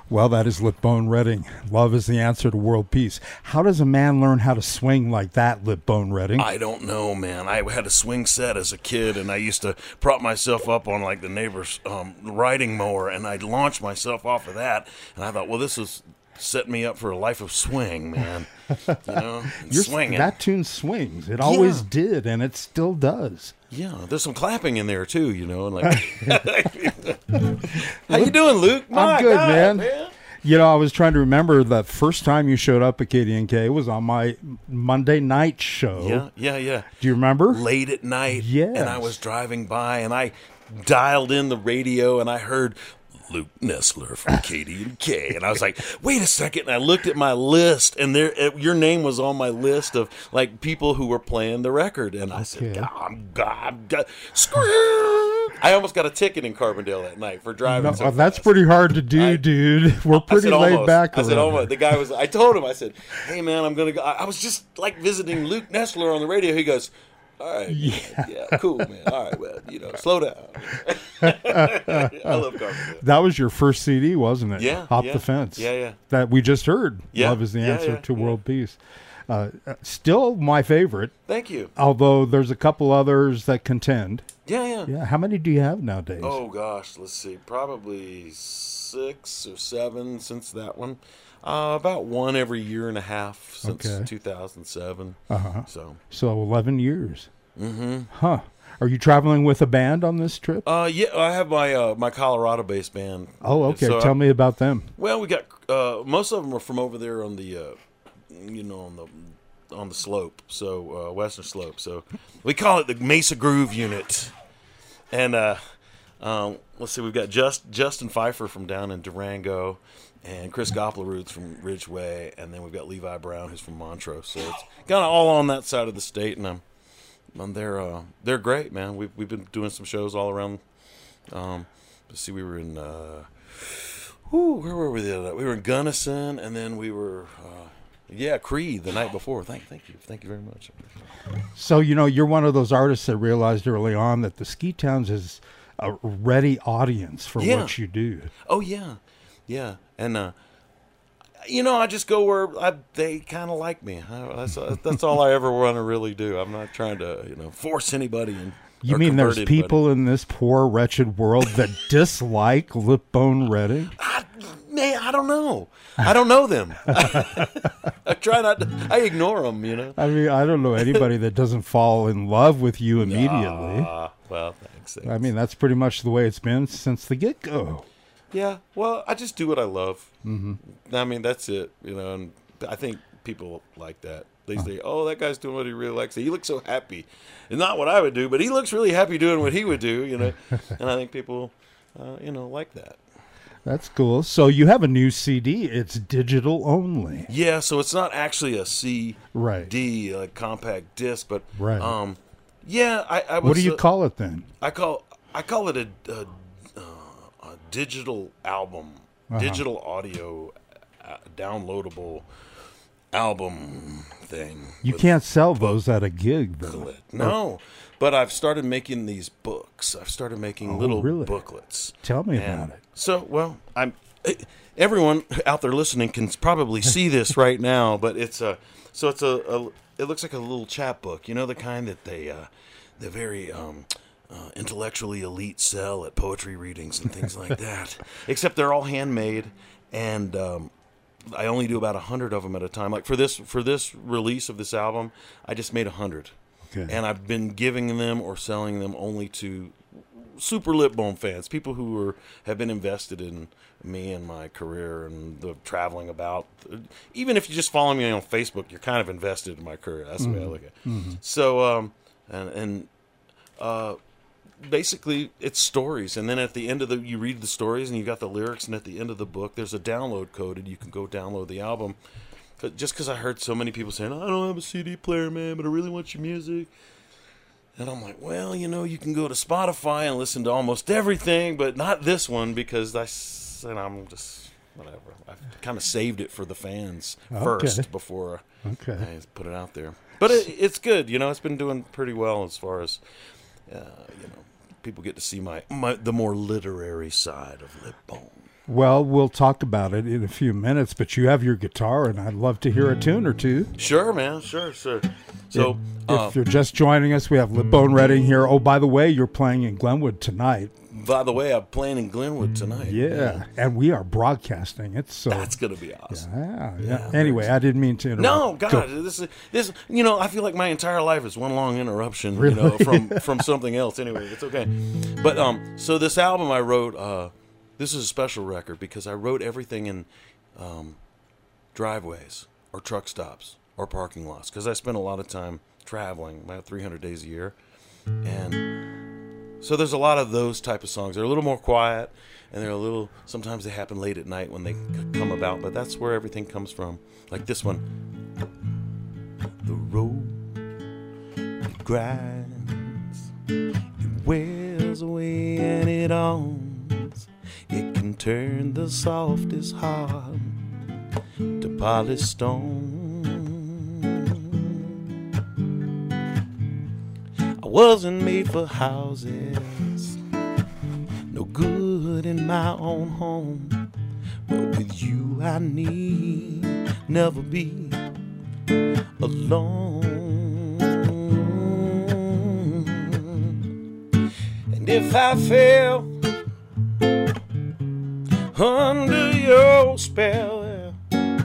Well, that is Lip-Bone Redding. Love is the answer to world peace. How does a man learn how to swing like that, Lip-Bone Redding? I don't know, man. I had a swing set as a kid, and I used to prop myself up on like the neighbor's riding mower, and I'd launch myself off of that. And I thought, well, this is set me up for a life of swing, man. You know, swinging. That tune swings. It always did, and it still does. Yeah, there's some clapping in there too, you know. And like, how you doing, Luke? I'm good, man. You know, I was trying to remember the first time you showed up at KDNK. It was on my Monday night show. Yeah. Do you remember? Late at night. Yes. And I was driving by, and I dialed in the radio, and I heard Luke Nessler from KDNK, and I was like, wait a second, and I looked at my list, and your name was on my list of like people who were playing the record, and I said, God, screw. I almost got a ticket in Carbondale that night for driving. No, that's pretty hard to do, dude. We're pretty laid back. I said almost. The guy was. I told him. I said, hey man, I'm gonna go. I was just like visiting Luke Nessler on the radio. He goes, all right, yeah, cool, man. All right, well, you know, slow down. I love Carbondale. That was your first CD, wasn't it? Yeah. Hop the Fence. Yeah. That we just heard. Yeah. Love is the answer to world peace. Still my favorite. Thank you. Although there's a couple others that contend. Yeah. How many do you have nowadays? Oh, gosh, let's see. Probably 6 or 7 since that one. About one every year and a half since 2007. So 11 years. Mm-hmm. Huh. Are you traveling with a band on this trip? Yeah, I have my Colorado-based band. Oh, okay. So tell me about them. Well, we got most of them are from over there on the, on the slope, so western slope. So we call it the Mesa Groove Unit. And let's see, we've got Justin Pfeiffer from down in Durango, and Chris Goplerud's from Ridgeway, and then we've got Levi Brown who's from Montrose. So it's kind of all on that side of the state, and they're great, man. We've been doing some shows all around. Let's see, we were in where were we the other night? We were in Gunnison, and then we were Creed the night before. Thank you very much. So you're one of those artists that realized early on that the Ski Towns is a ready audience for what you do. Oh yeah, and I just go where they kind of like me. That's all I ever want to really do. I'm not trying to force anybody. You mean there's people in this poor, wretched world that dislike Lip-Bone Redding? I don't know. I don't know them. I try not to. I ignore them, I mean, I don't know anybody that doesn't fall in love with you immediately. Well, thanks. I mean, that's pretty much the way it's been since the get-go. Yeah, well, I just do what I love. Mm-hmm. I mean, that's it, and I think people like that. They say, oh, that guy's doing what he really likes. He looks so happy. And not what I would do, but he looks really happy doing what he would do, And I think people, like that. That's cool. So you have a new CD. It's digital only. Yeah, so it's not actually a CD, right. Compact disc, but right. I was. What do you call it then? I call it a digital album, digital audio, downloadable album thing. You can't sell those at a gig, though. No. But I've started making these books. I've started making little booklets. Tell me about it. So, everyone out there listening can probably see this right now, but it looks like a little chapbook. The kind that they're very intellectually elite sell at poetry readings and things like that. Except they're all handmade, and I only do about 100 of them at a time. Like for this release of this album, I just made 100. Okay. And I've been giving them or selling them only to super Lip-Bone fans, people who have been invested in me and my career and the traveling about. Even if you just follow me on Facebook, you're kind of invested in my career. That's the way I look at it. Mm-hmm. So, basically, it's stories. And then at the end of you read the stories and you got the lyrics, and at the end of the book, there's a download code, and you can go download the album. Just because I heard so many people saying, I don't have a CD player, man, but I really want your music. And I'm like, well, you can go to Spotify and listen to almost everything, but not this one, because I'm just, whatever. I've kind of saved it for the fans first before I put it out there. But it's good. It's been doing pretty well as far as, people get to see the more literary side of Lip-Bone. Well, we'll talk about it in a few minutes, but you have your guitar, and I'd love to hear a tune or two. Sure, man. Sure. So, if you're just joining us, we have Lipbone Redding here. Oh, by the way, you're playing in Glenwood tonight. by the way, I'm playing in Glenwood tonight. Yeah, and we are broadcasting it, so that's gonna be awesome. Yeah. Anyway, I didn't mean to interrupt. No, God, this. I feel like my entire life is one long interruption. Really? From something else. Anyway, it's okay. But so this album I wrote. This is a special record because I wrote everything in driveways or truck stops or parking lots because I spent a lot of time traveling, about 300 days a year, and so there's a lot of those type of songs. They're a little more quiet, and they're a little. Sometimes they happen late at night when they come about, but that's where everything comes from. Like this one, the road it grinds, it wears away, and it owns. It can turn the softest heart to polished stone. I wasn't made for houses, no good in my own home. But with you I need never be alone. And if I fail under your spell,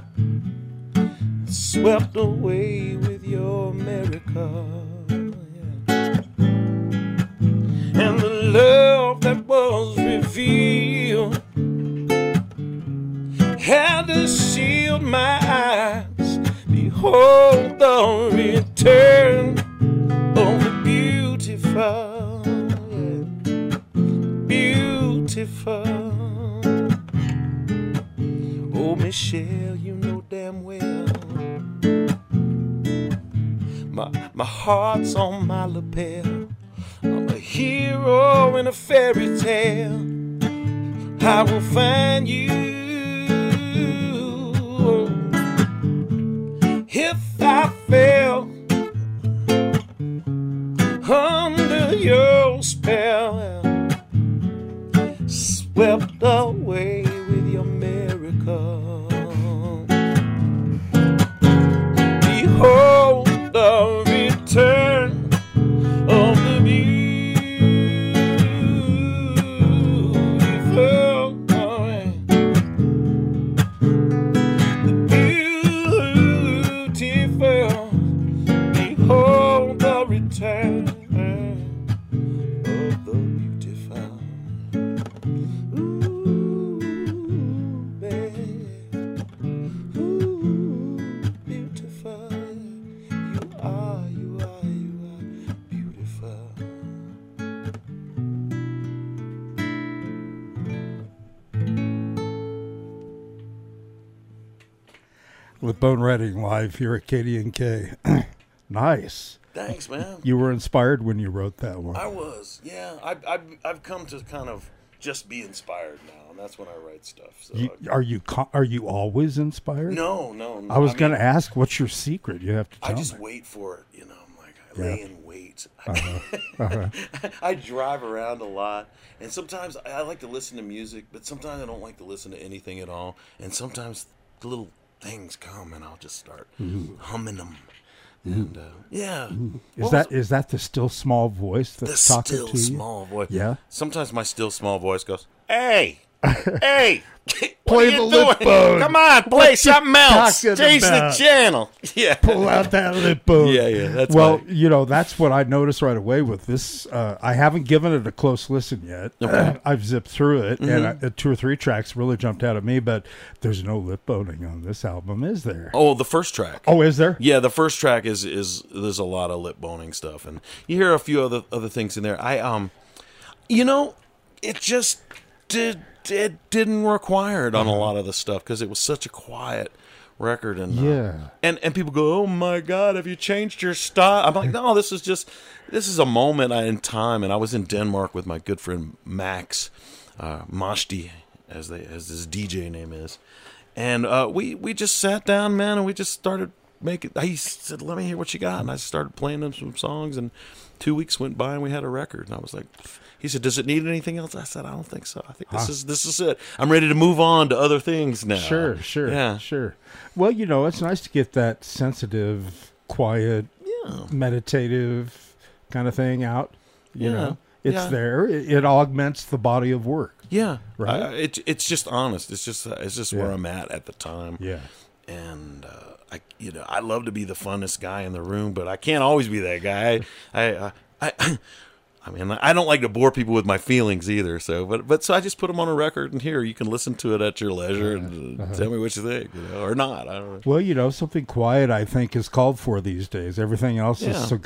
swept away with your America, and the love that was revealed had to shield my eyes. Behold the return of the beautiful, beautiful. Oh, Michelle, you know damn well my heart's on my lapel. I'm a hero in a fairy tale. I will find you if I fail under your spell, swept away with your miracle. Behold the return of the beautiful, the beautiful. Behold the return of the beautiful. Ooh, babe. Ooh, beautiful. You are beautiful. Lipbone Redding live here at KDNK. Nice. Thanks, man. You were inspired when you wrote that one. I was, yeah. I've come to kind of just be inspired now, and that's when I write stuff. So Are you always inspired? No. I was going to ask, what's your secret? You have to tell me. I just wait for it, I'm like, I lay in wait. Uh-huh. I drive around a lot, and sometimes I like to listen to music, but sometimes I don't like to listen to anything at all. And sometimes the little things come, and I'll just start humming them. And yeah, is that the still small voice that's talking to you? The still small voice. Yeah. Sometimes my still small voice goes, "Hey, hey, play the lip bone. Come on, play something else. Change the channel." Yeah, pull out that lip bone. Yeah. That's that's what I noticed right away with this. I haven't given it a close listen yet. Okay. I've zipped through it, and 2 or 3 tracks really jumped out at me. But there's no lip boning on this album, is there? Oh, the first track. Oh, is there? Yeah, the first track is there's a lot of lip boning stuff, and you hear a few other things in there. It just didn't require it on a lot of the stuff because it was such a quiet record, and and people go, "Oh my God, have you changed your style?" I'm like, no, this is a moment in time, and I was in Denmark with my good friend Max Moshti, as his DJ name is, and we just sat down, man, and we just started make it. He said, let me hear what you got. And I started playing them some songs, and 2 weeks went by and we had a record. And I was like, he said, does it need anything else? I said, I don't think so. I think this is it. I'm ready to move on to other things now. Sure. Well, it's nice to get that sensitive, quiet, meditative kind of thing out. You know, it's there. It augments the body of work. Yeah. Right. It's just honest. It's just where I'm at the time. Yeah. And I love to be the funnest guy in the room, but I can't always be that guy. I mean, I don't like to bore people with my feelings either. So, so I just put them on a record, and here you can listen to it at your leisure and tell me what you think, or not. I don't know. Well, something quiet I think is called for these days. Everything else is so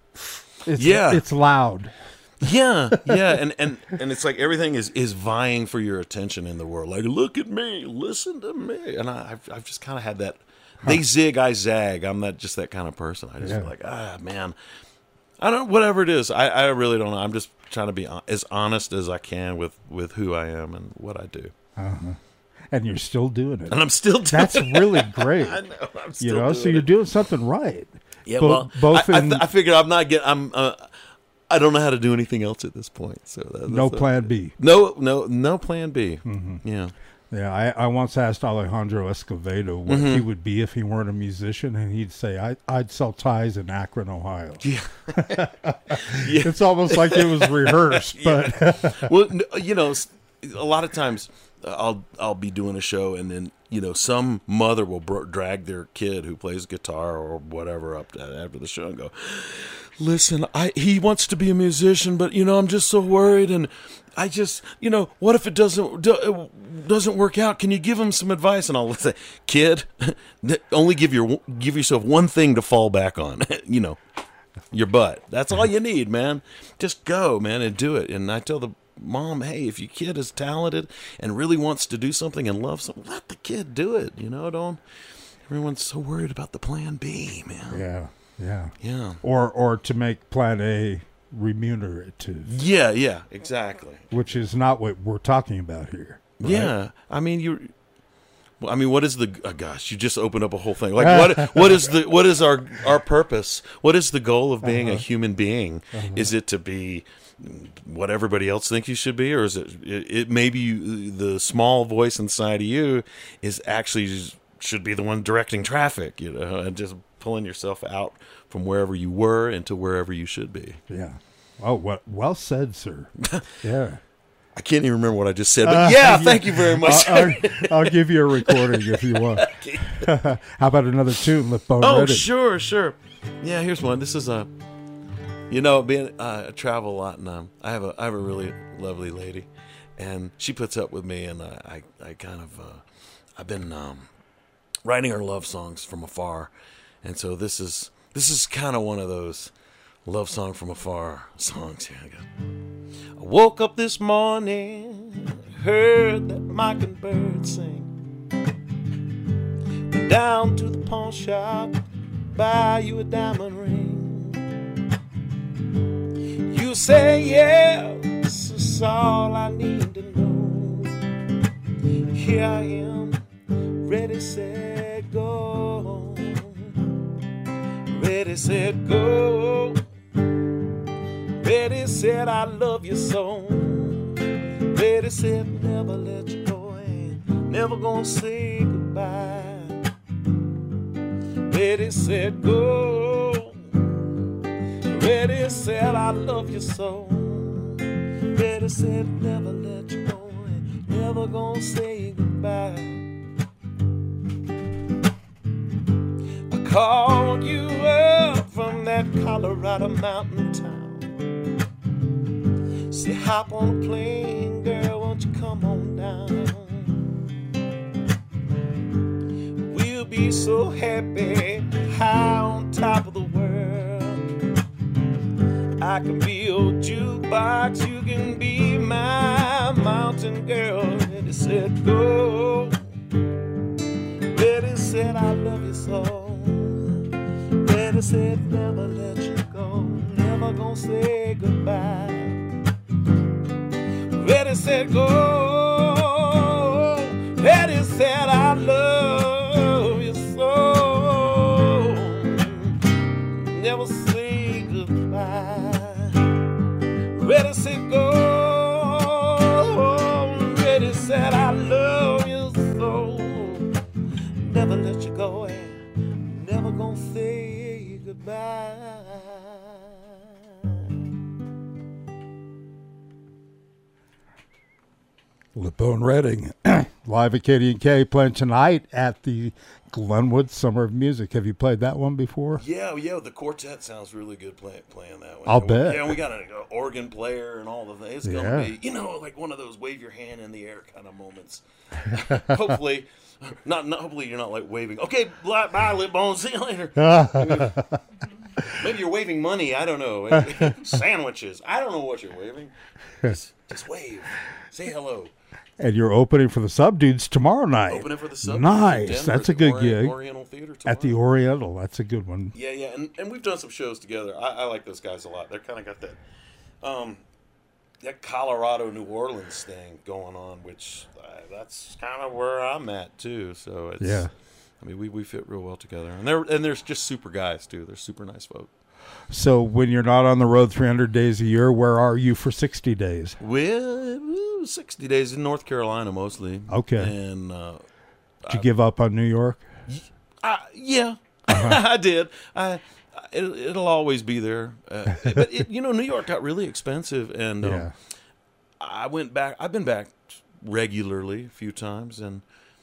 it's loud. Yeah, and it's like everything is vying for your attention in the world. Like, look at me, listen to me, and I've just kind of had that. They zig, I zag. I'm not just that kind of person. I just feel like, man, I don't. Whatever it is, I really don't know. I'm just trying to be as honest as I can with who I am and what I do. And you're still doing it. And I'm still doing That's it. really great. I know. I'm still doing so you're doing something right. Yeah. I figured I'm not getting. I don't know how to do anything else at this point. So no plan B. No plan B. Mm-hmm. Yeah. Yeah, I once asked Alejandro Escovedo what he would be if he weren't a musician, and he'd say, I'd sell ties in Akron, Ohio. Yeah. It's almost like it was rehearsed. But well, a lot of times I'll be doing a show, and then, some mother will drag their kid who plays guitar or whatever up after the show and go, listen, he wants to be a musician, but, I'm just so worried, and I just, what if it doesn't work out? Can you give him some advice? And I'll say, kid, only give yourself one thing to fall back on, your butt. That's all you need, man. Just go, man, and do it. And I tell the mom, hey, if your kid is talented and really wants to do something and loves something, let the kid do it. Don't. Everyone's so worried about the plan B, man. Yeah. Or to make plan A remunerative. Yeah, exactly. Which is not what we're talking about here. Right? Yeah, I mean what is the? Gosh, you just opened up a whole thing. Like what is our purpose? What is the goal of being a human being? Is it to be what everybody else thinks you should be, or is it maybe the small voice inside of you is actually should be the one directing traffic, and just pulling yourself out from wherever you were into wherever you should be. Yeah. Oh, well said, sir. Yeah. I can't even remember what I just said, but thank you very much. I'll give you a recording if you want. How about another tune, Lip Bone Ready? Oh, sure. Yeah, here's one. This is I travel a lot, and I have a really lovely lady, and she puts up with me, and I kind of I've been writing her love songs from afar, and so this is kind of one of those love song from afar songs. Here I go. I woke up this morning, heard that mockingbird sing. Went down to the pawn shop, buy you a diamond ring. You say yes, that's all I need to know. Here I am, ready, set, go. Ready, set, go. Ready, said, I love you so. Ready, said, never let you go, and never gonna say goodbye. Ready, said, go. Ready, said, I love you so. Ready, said, never let you go, and never gonna say goodbye. I called you up from that Colorado mountain town. Say, hop on a plane, girl, won't you come on down? We'll be so happy, high on top of the world. I can be your jukebox, you can be my mountain girl. Ready, said, go. Ready, said, I love you so. Ready, said, never let you go, never gonna say goodbye. Ready, said, go. Ready, said, I love you so. Lippo and Redding, live at KD&K, playing tonight at the Glenwood Summer of Music. Have you played that one before? Yeah. The quartet sounds really good playing that one. I'll bet. Yeah, and we got an organ player and all the things. It's going to be, like one of those wave your hand in the air kind of moments. Hopefully, hopefully you're not like waving. Okay, bye, Lip Bones. See you later. Maybe you're waving money. I don't know. Sandwiches. I don't know what you're waving. Just wave. Say hello. And you're opening for the Subdudes tomorrow night. Opening for the Subdudes. Nice. That's a good gig. Oriental Theater tomorrow. At the Oriental. That's a good one. Yeah. And we've done some shows together. I like those guys a lot. They're kind of got that Colorado, New Orleans thing going on, which that's kind of where I'm at too. So it's, yeah. I mean, we fit real well together, and there's just super guys too. They're super nice folk. So when you're not on the road 300 days a year, where are you for 60 days? Well, 60 days in North Carolina mostly. Okay. And did you give up on New York? Yeah, I did. It'll always be there. But New York got really expensive, and I went back. I've been back regularly a few times, and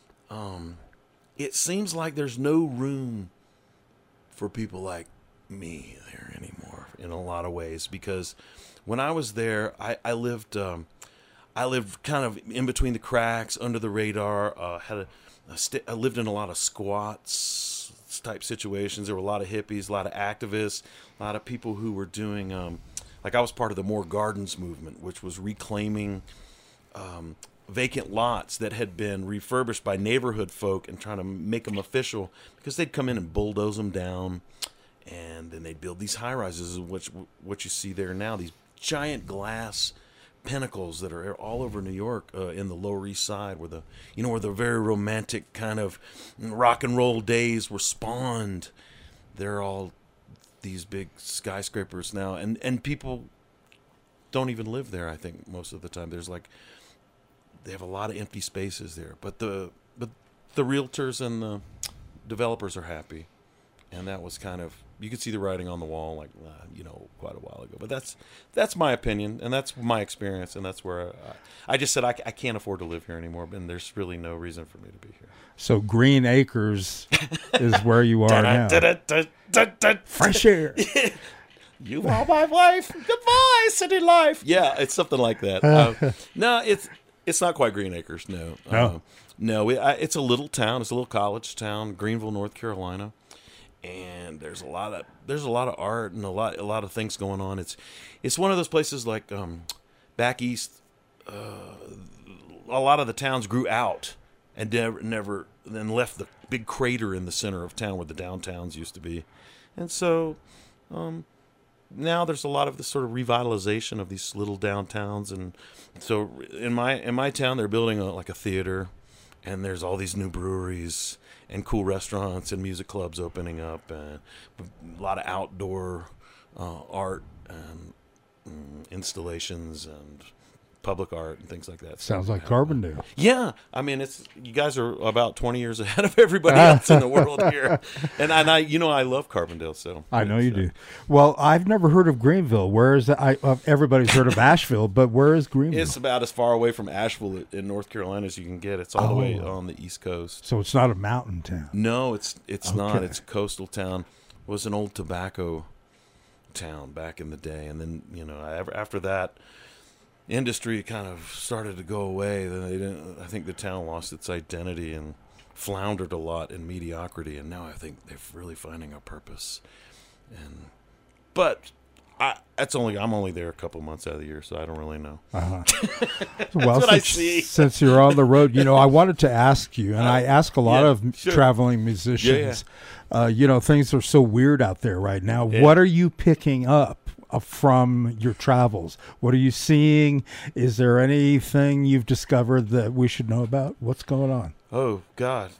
it seems like there's no room for people like me there anymore in a lot of ways, because when I was there, I lived kind of in between the cracks, under the radar. I lived in a lot of squats type situations. There were a lot of hippies, a lot of activists, a lot of people who were doing like I was part of the More Gardens movement, which was reclaiming vacant lots that had been refurbished by neighborhood folk and trying to make them official, because they'd come in and bulldoze them down, and then they'd build these high rises, which what you see there now, these giant glass pinnacles that are all over New York, in the Lower East Side, where the very romantic kind of rock and roll days were spawned. They're all these big skyscrapers now, and people don't even live there. I think most of the time they have a lot of empty spaces there, but the realtors and the developers are happy, and that was kind of, you could see the writing on the wall, quite a while ago. But that's my opinion, and that's my experience, and that's where I just said I can't afford to live here anymore, and there's really no reason for me to be here. So Green Acres is where you are now. Fresh air. You are my life. Goodbye, city life. Yeah, it's something like that. No, it's not quite Green Acres. No. It's a little town. It's a little college town, Greenville, North Carolina. And there's a lot of art and a lot of things going on. It's one of those places like back east. A lot of the towns grew out and never then left the big crater in the center of town where the downtowns used to be, and so now there's a lot of this sort of revitalization of these little downtowns. And so in my town, they're building a theater, and there's all these new breweries and cool restaurants and music clubs opening up, and a lot of outdoor art and installations and public art and things like that. Sounds like Carbondale. Yeah, I mean, you guys are about 20 years ahead of everybody else in the world here, and I love Carbondale, so I know you do. Well, I've never heard of Greenville. Where is that? Everybody's heard of Asheville, but where is Greenville? It's about as far away from Asheville in North Carolina as you can get. It's all the way on the East Coast. So it's not a mountain town. No, it's not. It's a coastal town. It was an old tobacco town back in the day, and then after that, industry kind of started to go away. Then I think the town lost its identity and floundered a lot in mediocrity, and now I think they're really finding a purpose. But I'm only there a couple months out of the year, so I don't really know. Well, since you're on the road, I wanted to ask you, and I ask a lot of traveling musicians. Things are so weird out there right now. Yeah. What are you picking up from your travels? What are you seeing? Is there anything you've discovered that we should know about? What's going on? Oh God.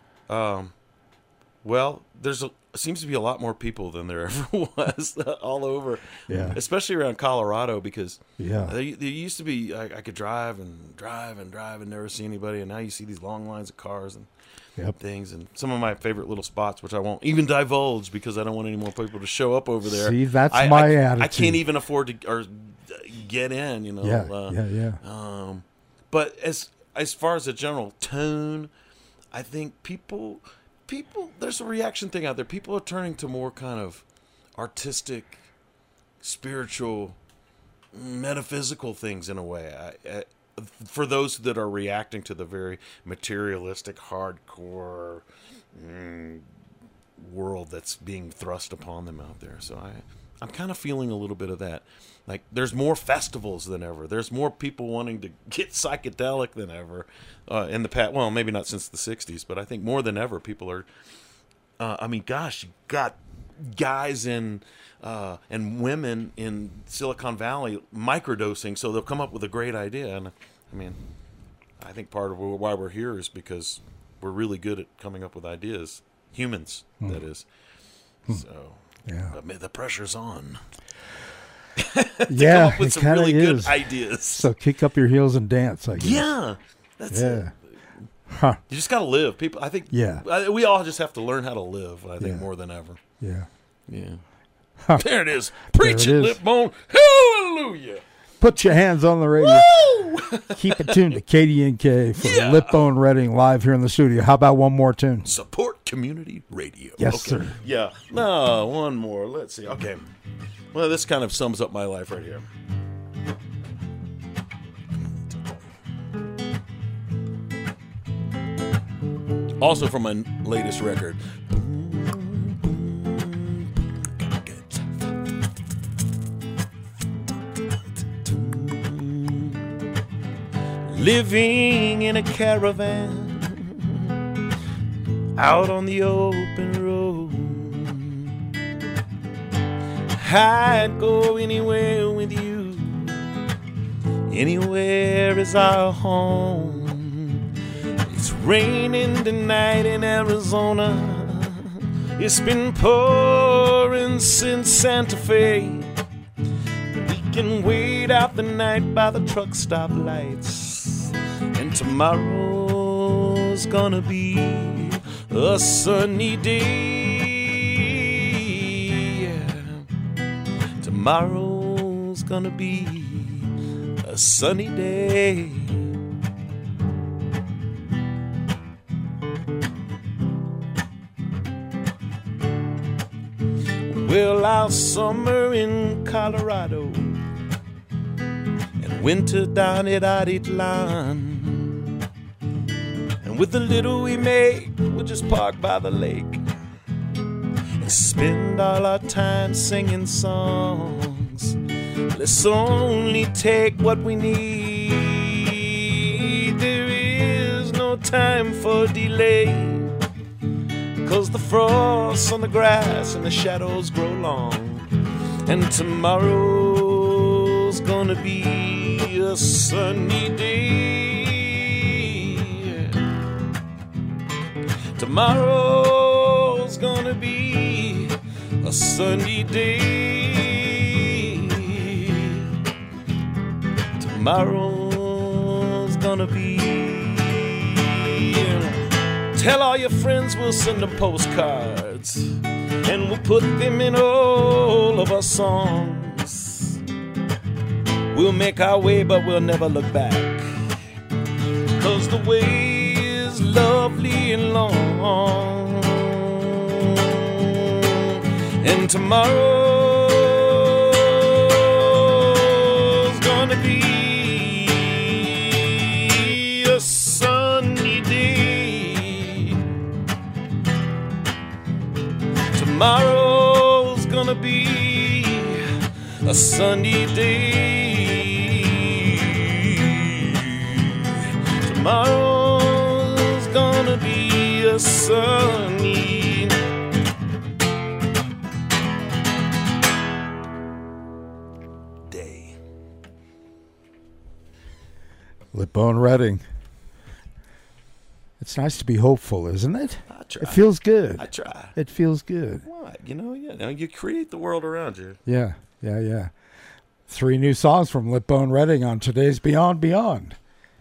Well, seems to be a lot more people than there ever was all over. Yeah. Especially around Colorado, because there used to be I could drive and never see anybody, and now you see these long lines of cars and things, and some of my favorite little spots, which I won't even divulge because I don't want any more people to show up over there. See, that's my attitude. I can't even afford to get in, Yeah. But as far as a general tone, I think people, there's a reaction thing out there. People are turning to more kind of artistic, spiritual, metaphysical things in a way. For those that are reacting to the very materialistic, hardcore world that's being thrust upon them out there. So I'm kind of feeling a little bit of that. Like, there's more festivals than ever. There's more people wanting to get psychedelic than ever in the past. Well, maybe not since the 60s, but I think more than ever people are, I mean, gosh, you got guys and women in Silicon Valley microdosing, so they'll come up with a great idea. And I mean, I think part of why we're here is because we're really good at coming up with ideas. Humans, that is. So, yeah, the pressure's on. Yeah, come up with it some kind of really is. good ideas. So kick up your heels and dance, I guess. Yeah, that's it. Huh. You just got to live. People, I think. Yeah. We all just have to learn how to live. I think Yeah. more than ever. Yeah. Yeah. Huh. There it is. Preach There it, it is. Lipbone. Hallelujah. Put your hands on the radio. Woo! Keep it tuned to KDNK for Yeah. Lipbone Redding live here in the studio. How about one more tune? Support community radio. Yes, sir. Yeah. No, one more. Let's see. Okay. Well, this kind of sums up my life right here. Also from my latest record. Living in a caravan out on the open road. I'd go anywhere with you. Anywhere is our home. It's raining tonight in Arizona. It's been pouring since Santa Fe. We can wait out the night by the truck stop lights. And tomorrow's gonna be a sunny day. Yeah. Tomorrow's gonna be a sunny day. Well, our summer in Colorado and winter down at Atitlan. And with the little we make, we'll just park by the lake and spend all our time singing songs. Let's only take what we need. There is no time for delay, 'cause the frost on the grass and the shadows grow long. And tomorrow's gonna be a sunny day. Tomorrow's gonna be a sunny day. Tomorrow's gonna be. Tell all your friends we'll send them postcards, and we'll put them in all of our songs. We'll make our way, but we'll never look back, 'cause the way is lovely and long. And tomorrow's gonna be a sunny day. Tomorrow's gonna be a sunny day. Tomorrow's gonna be a sunny day. Lipbone Redding. It's nice to be hopeful, isn't it? I try. It feels good. I try. It feels good. What? You create the world around you. Yeah. 3 new songs from Lipbone Redding on today's Beyond Beyond.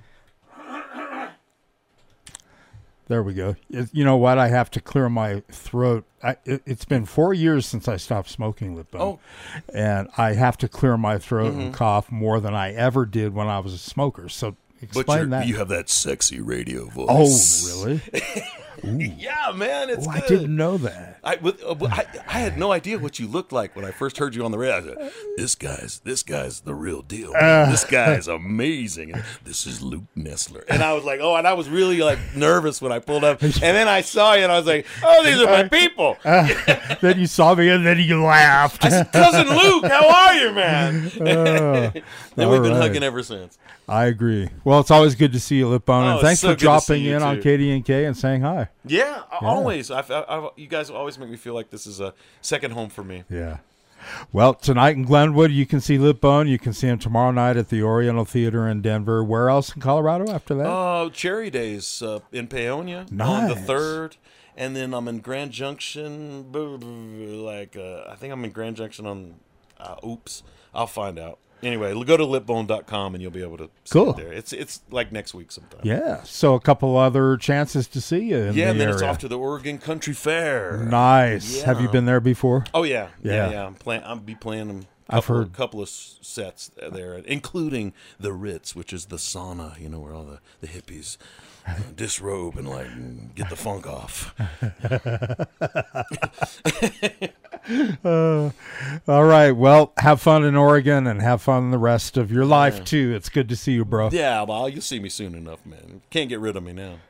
There we go. You know what? I have to clear my throat. It's been 4 years since I stopped smoking Lipbone. Oh. And I have to clear my throat and cough more than I ever did when I was a smoker. So Explain that. You have that sexy radio voice. Oh, really? Yeah, man, it's good. I didn't know that. I had no idea what you looked like when I first heard you on the radio. I said, this guy's the real deal. This guy's amazing. And this is Luke Nestler. And I was like, and I was really like nervous when I pulled up. And then I saw you and I was like, oh, these are my people. Then you saw me and then you laughed. I said, Cousin Luke, how are you, man? And we've been hugging ever since. I agree. Well, it's always good to see you, Lipbone, and thanks so for good to dropping see you in on too. KDNK and saying hi. Yeah, always. You guys always make me feel like this is a second home for me. Yeah. Well, tonight in Glenwood, you can see Lipbone. You can see him tomorrow night at the Oriental Theater in Denver. Where else in Colorado after that? Cherry Days in Paonia on the 3rd. And then I'm in Grand Junction, I think I'm in Grand Junction on, I'll find out. Anyway, go to lipbone.com and you'll be able to see it there. It's like next week sometime. Yeah, so a couple other chances to see you in the and then area. It's off to the Oregon Country Fair. Nice. Yeah. Have you been there before? Oh, yeah. I'll be playing them. I've heard a couple of sets there, including the Ritz, which is the sauna, where all the hippies disrobe and like get the funk off. All right. Well, have fun in Oregon and have fun the rest of your life too. It's good to see you, bro. Yeah, well, you'll see me soon enough, man. Can't get rid of me now.